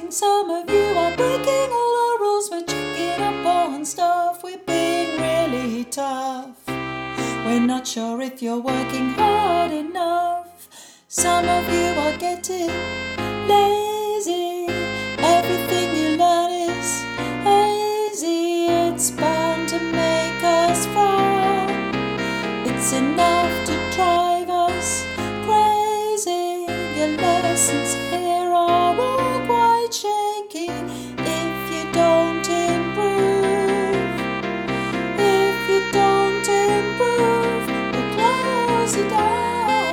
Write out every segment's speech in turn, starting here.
think some of you are breaking all our rules. We're checking up on stuff. We're being really tough. We're not sure if you're working hard enough. Some of you are getting lazy. Everything you learn is hazy. It's bound to make us frown. It's enough to drive us crazy. Your lessons here are all quite shaky. If you don't improve, if you don't improve, we'll close you down.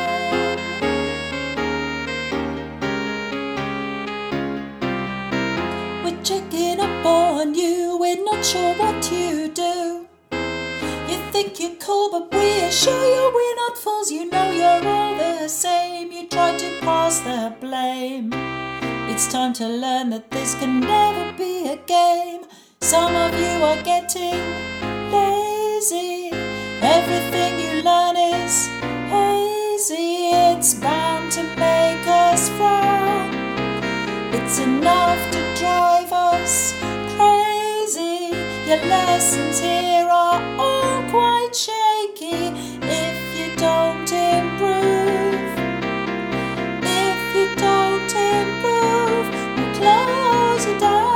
We're checking up on you. We're not sure what you do. You think you're cool, but we assure you we're not fools. You know you're all the same. You try to pass the blame. It's time to learn that this can never be a game. Some of you are getting lazy. Everything you learn is hazy. It's bound to make us frown. It's enough to drive us crazy. Your lessons here are all quite shaky. If you don't improve, if you don't improve, we'll close you down.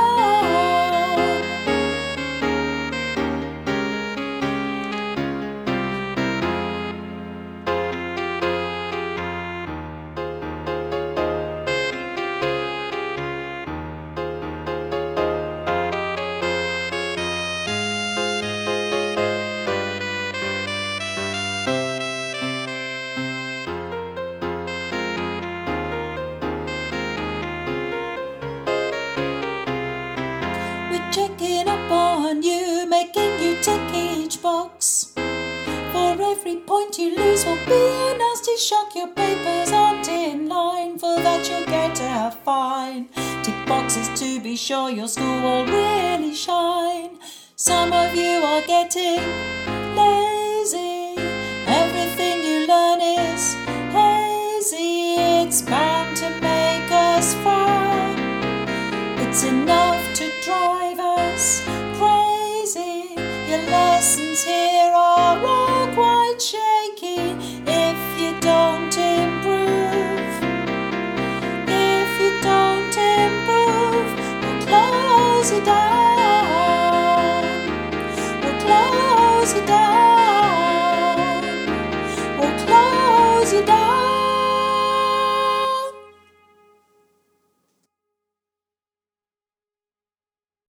We're checking up on you, making you tick each box. For every point you lose will be a nasty shock. Your papers aren't in line, for that you'll get a fine. Tick boxes to be sure your school will really shine. Some of you are getting lazy. Everything you learn is hazy. It's bound to make us frown. It's enough to drive us crazy. Your lessons here are all quite shaky. If you don't improve, if you don't improve, we'll close you down. We'll close you down.